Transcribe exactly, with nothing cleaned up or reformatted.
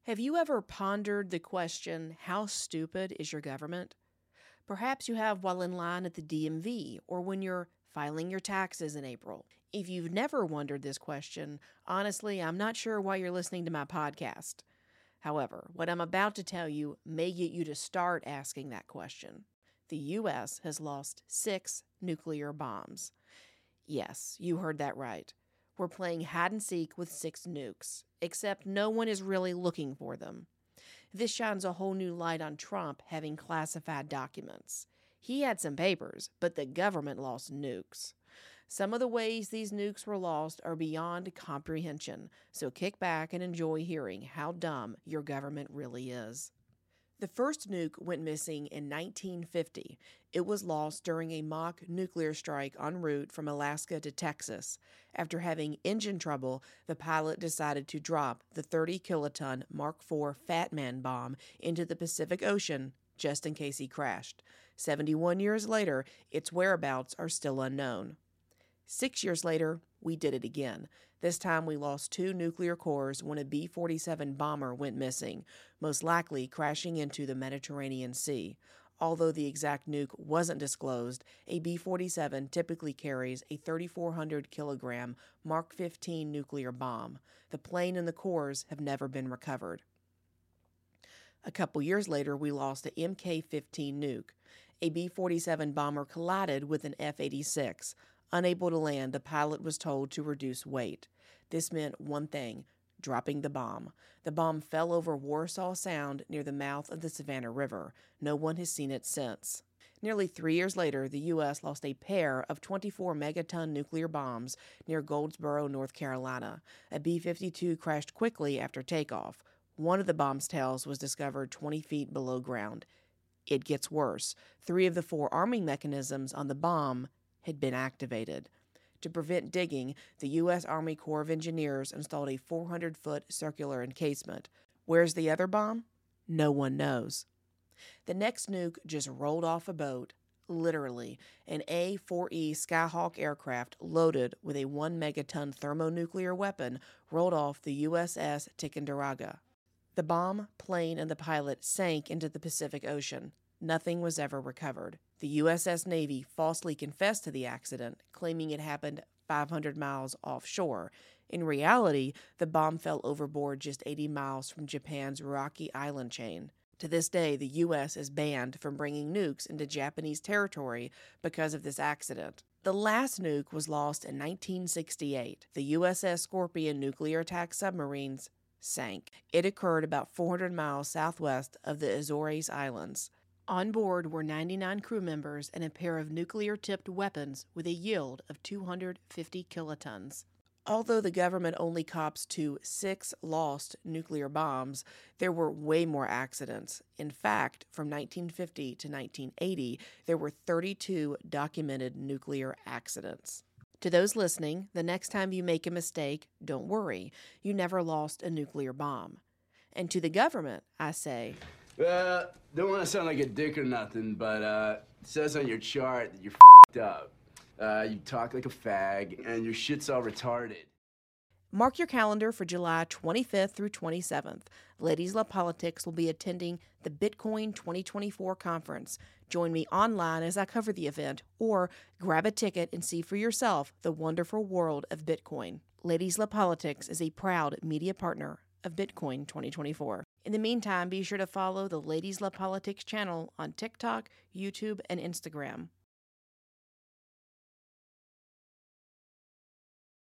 Have you ever pondered the question, how stupid is your government? Perhaps you have while in line at the D M V or when you're filing your taxes in April. If you've never wondered this question, honestly, I'm not sure why you're listening to my podcast. However, what I'm about to tell you may get you to start asking that question. The U S has lost six nuclear bombs. Yes, you heard that right. We're playing hide and seek with six nukes, except no one is really looking for them. This shines a whole new light on Trump having classified documents. He had some papers, but the government lost nukes. Some of the ways these nukes were lost are beyond comprehension, so kick back and enjoy hearing how dumb your government really is. The first nuke went missing in nineteen fifty. It was lost during a mock nuclear strike en route from Alaska to Texas. After having engine trouble, the pilot decided to drop the thirty kiloton Mark four Fat Man bomb into the Pacific Ocean just in case he crashed. seventy-one years later, its whereabouts are still unknown. Six years later, we did it again. This time we lost two nuclear cores when a B forty-seven bomber went missing, most likely crashing into the Mediterranean Sea. Although the exact nuke wasn't disclosed, a B forty-seven typically carries a thirty-four hundred kilogram Mark fifteen nuclear bomb. The plane and the cores have never been recovered. A couple years later, we lost a M K fifteen nuke. A B forty-seven bomber collided with an F eighty-six. Unable to land, the pilot was told to reduce weight. This meant one thing, dropping the bomb. The bomb fell over Warsaw Sound near the mouth of the Savannah River. No one has seen it since. Nearly three years later, the U S lost a pair of twenty-four megaton nuclear bombs near Goldsboro, North Carolina. A B fifty-two crashed quickly after takeoff. One of the bomb's tails was discovered twenty feet below ground. It gets worse. Three of the four arming mechanisms on the bomb had been activated. To prevent digging, the U S Army Corps of Engineers installed a four hundred foot circular encasement. Where's the other bomb? No one knows. The next nuke just rolled off a boat, literally. An A four E Skyhawk aircraft loaded with a one megaton thermonuclear weapon rolled off the U S S Ticonderoga. The bomb, plane, and the pilot sank into the Pacific Ocean. Nothing was ever recovered. The U S S Navy falsely confessed to the accident, claiming it happened five hundred miles offshore. In reality, the bomb fell overboard just eighty miles from Japan's Rocky Island chain. To this day, the U S is banned from bringing nukes into Japanese territory because of this accident. The last nuke was lost in nineteen sixty-eight. The U S S Scorpion nuclear attack submarines sank. It occurred about four hundred miles southwest of the Azores Islands. On board were ninety-nine crew members and a pair of nuclear-tipped weapons with a yield of two hundred fifty kilotons. Although the government only cops to six lost nuclear bombs, there were way more accidents. In fact, from nineteen fifty to nineteen eighty, there were thirty-two documented nuclear accidents. To those listening, the next time you make a mistake, don't worry. You never lost a nuclear bomb. And to the government, I say, Uh, don't want to sound like a dick or nothing, but uh, it says on your chart that you're f***ed up. Uh, you talk like a fag, and your shit's all retarded. Mark your calendar for July twenty-fifth through twenty-seventh. Ladies Love Politics will be attending the Bitcoin twenty twenty-four conference. Join me online as I cover the event, or grab a ticket and see for yourself the wonderful world of Bitcoin. Ladies Love Politics is a proud media partner of Bitcoin twenty twenty-four. In the meantime, be sure to follow the Ladies Love Politics channel on TikTok, YouTube, and Instagram.